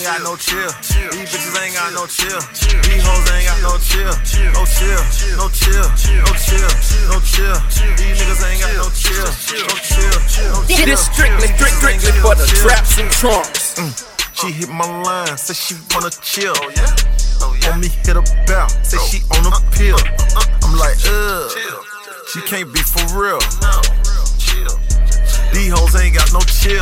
got no chill. These bitches ain't got no chill. These hoes ain't got no chill. No chill, no chill, no chill, no chill. These niggas ain't got no chill. No chill, no chill. This strictly for the traps and trunks. She hit my line, said she wanna chill. On me hit a bell, say she on a pill. I'm like, she can't be for real. These hoes ain't got no chill.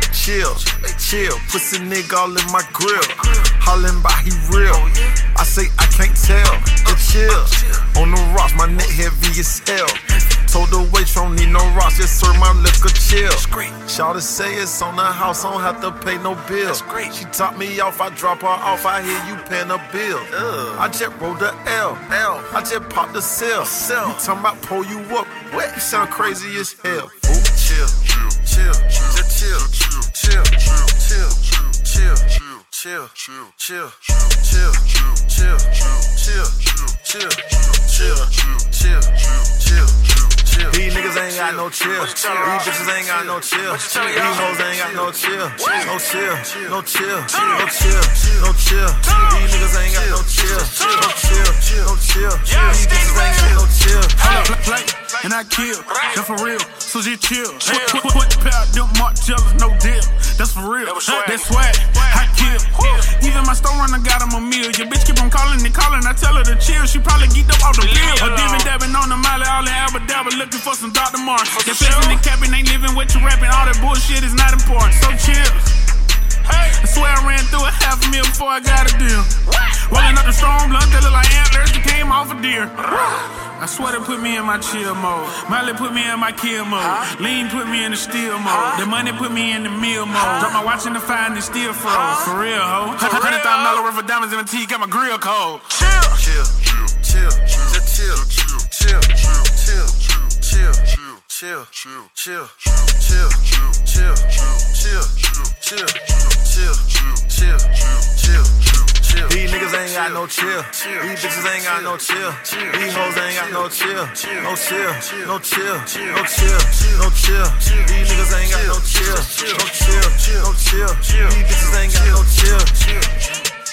Chill, pussy nigga all in my grill. Hollin' by he real. I say I can't tell, but chill. On the rocks, my neck heavy as hell. Told the wait, don't need no rocks, just serve my liquor chill. Shawty say it's on the house, don't have to pay no bill. She top me off, I drop her off, I hear you paying a bill. I just rolled the L, I just popped the cell. You talking about pull you up, what? You sound crazy as hell. Chill, chill, just chill, chill, chill, chill, chill, chill, chill, chill, chill, chill, chill, chill. These niggas ain't got no chill. These bitches ain't got no chill. These hoes ain't got no chill. No chill, no chill, no chill, no chill. These niggas ain't got no chill. No chill, no chill. These bitches ain't got no chill. Play, and I kill. That's for real. So just chill. Put the pair of them Marcellas, no deal. That's for real. That's swag. I kill. Even my store runner got him a meal. Your bitch keep on calling and calling. I tell her to chill. She probably geeked up off the bill. Her dipping dabbing on the molly, all in Abba looking for some Dr. Martens. Your facing and capping ain't living what you rapping. All that bullshit is not important. So chill. I swear I ran through a $500,000 before I got a deal. Rolling up the strong blunt that look like antlers that came off a deer. I swear they put me in my chill mode. Miley put me in my kill mode. Lean put me in the steal mode. The money put me in the meal mode. Drop my watch in the fire and it still froze. For real, ho. $100,000 worth of diamonds in my teeth, got my grill cold. Chill, chill, chill, just chill, chill, chill, chill, chill, chill, chill, chill, chill, chill, chill, chill. These niggas ain't got no chill. These bitches ain't got no chill. These hoes ain't got no chill. No chill, no chill, no chill, no chill. These niggas ain't got no chill. No chill, no chill. These bitches ain't got no chill.